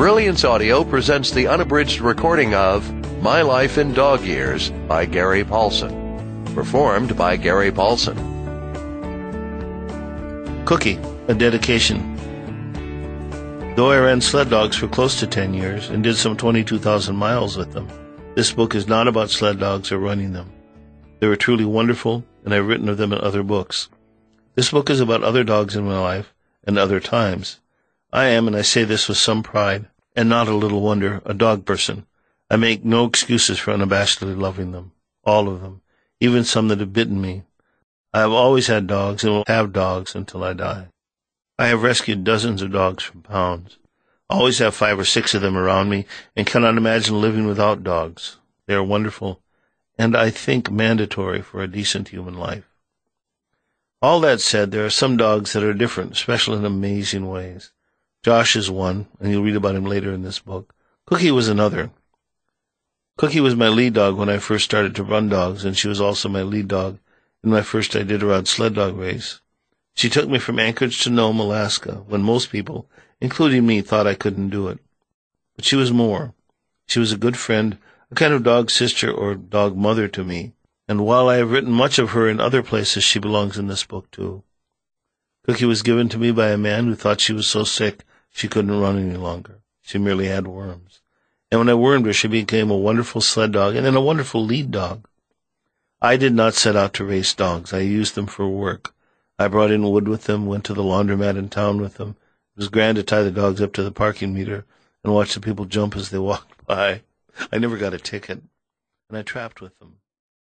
Brilliance Audio presents the unabridged recording of My Life in Dog Years by Gary Paulsen. Performed by Gary Paulsen. Cookie, a dedication. Though I ran sled dogs for close to 10 years and did some 22,000 miles with them, this book is not about sled dogs or running them. They were truly wonderful, and I've written of them in other books. This book is about other dogs in my life and other times. I am, and I say this with some pride, and not a little wonder, a dog person. I make no excuses for unabashedly loving them, all of them, even some that have bitten me. I have always had dogs and will have dogs until I die. I have rescued dozens of dogs from pounds. I always have 5 or 6 of them around me and cannot imagine living without dogs. They are wonderful, and I think mandatory for a decent human life. All that said, there are some dogs that are different, special in amazing ways. Josh is one, and you'll read about him later in this book. Cookie was another. Cookie was my lead dog when I first started to run dogs, and she was also my lead dog in my first Iditarod sled dog race. She took me from Anchorage to Nome, Alaska, when most people, including me, thought I couldn't do it. But she was more. She was a good friend, a kind of dog sister or dog mother to me, and while I have written much of her in other places, she belongs in this book too. Cookie was given to me by a man who thought she was so sick she couldn't run any longer. She merely had worms. And when I wormed her, she became a wonderful sled dog and then a wonderful lead dog. I did not set out to race dogs. I used them for work. I brought in wood with them, went to the laundromat in town with them. It was grand to tie the dogs up to the parking meter and watch the people jump as they walked by. I never got a ticket, and I trapped with them.